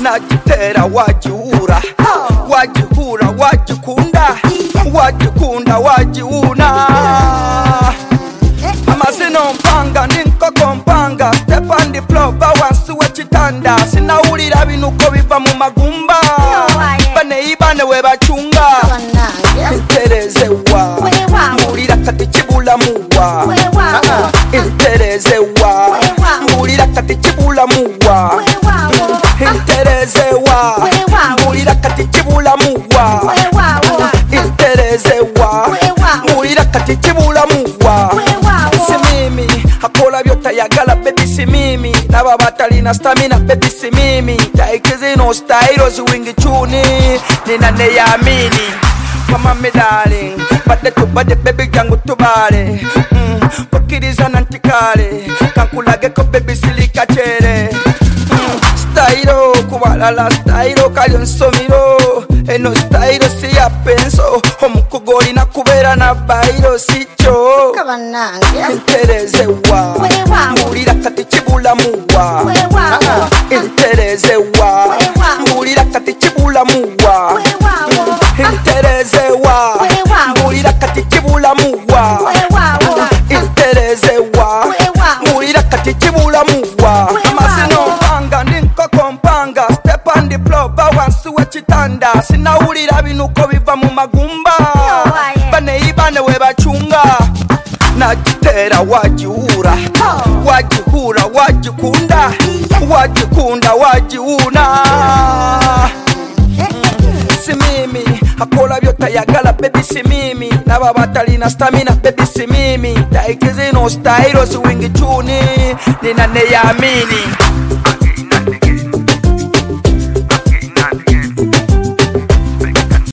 najitera wajiura wajihura wajikunda wajikunda wajiuna amazino mpanga ninkoko mpanga step on the floor bawansi wechitanda sinawulira binuko biva mu magumba baneibane webachunga interezewa mbulira kati kibula muwa interezewa mbulira kati kibula muwa interezewa mbulira kati kibula muwa interezewa mbulira kati kibula muwa simimi akola byotayagala baby simimi naba batalina stamina baby simimi taikizino style ziwingi chuni nina neyamini mama me darling bade to bade baby jangu tubale pakiriza nantikale kankulage ko baby silika chere style kubalala style kali nsomiro eno style si ya penso omukugoli na kubera na bairo sicho kabanange interezewa mbulira kati kibula muwa interezewa mbulira kati kibula muwa interezewa mbulira kati kibula muwa interezewa mbulira kati kibula muwa amazino mpanga ninkoko mpanga step on the floor bawansi wechitanda sinawulira binuko biva mu magumba baneibane webachunga najitera wajiura wajihura wajikunda wajikunda wajiuna simimi akola byotayagala baby simimi naba batalina stamina baby simimi taikizino style ziwingi chuni nina neyamini